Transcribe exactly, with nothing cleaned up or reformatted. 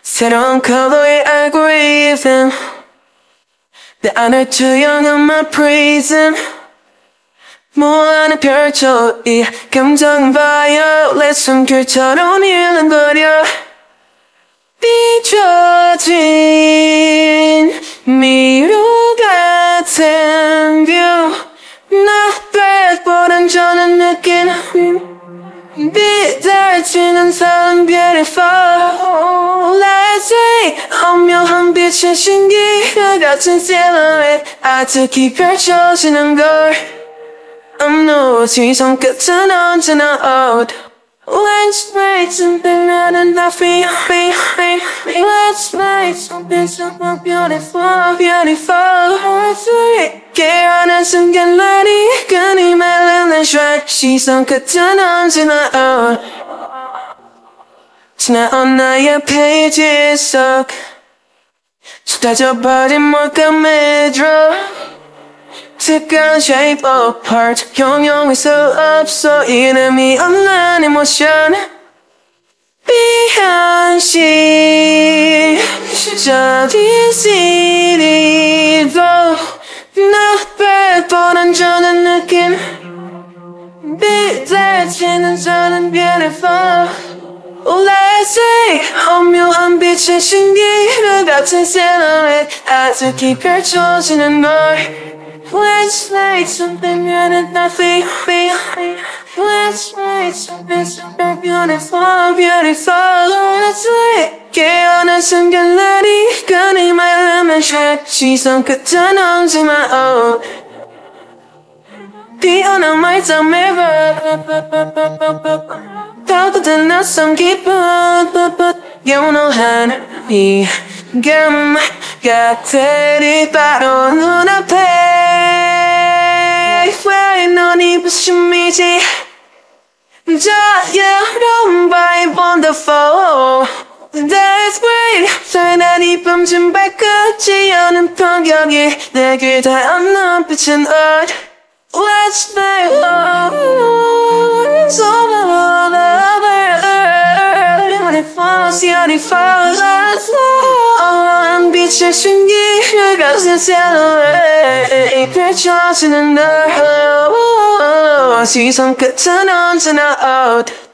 새로운 컬러의 알고리즘 내 안을 투영한 my prism 무한히 펼쳐 이 감정은 violet 숨결처럼 일렁거려 비춰진 미로 같은 뷰 나백보단 저는 느낀 비달치는 사람 beautiful Let's say 오묘한 빛의 신기루 같은 silhouette 아득히 펼쳐지는 걸 I'm no 시선 끝은 언제나 out Let's make something 나는 다 feel, feel, feel Let's make something something beautiful, beautiful 깨어난 순간 let it 끈이 말르는 shred 시선 끝은 언제나 out 지나온 나의 페이지 속 쏟아져버린 몰감의 drop 특별한 shape of heart 형용할 수 없어 이름이 없는 emotion 비현실 저기 시리도 나백보단 저는 느낌 비달치는 저는 beautiful Let's say 오묘한 빛의 신기루 같은 silhouette 아득히 펼쳐지는 걸 Let's make something 나는 다 feel, feel Let's make something super beautiful, beautiful Let's make 깨어난 순간 let it 끈이 말르면 shred 시선 끝은 언제나 out 피어난 말짱 mirror 따뜻한 낯선 기분 영원한 미감 같으리 바로 눈앞에 왜 너니 부심이지 저 여름 vibe wonderful That's great 설날 이쁨 좀 발끝이 여는 풍경이 내 귀 닿는 빛은 art Let's make love So beautiful Let's go 빛의 신기루 같은 silhouette 펼쳐지는 널 시선 끝은 언제나 out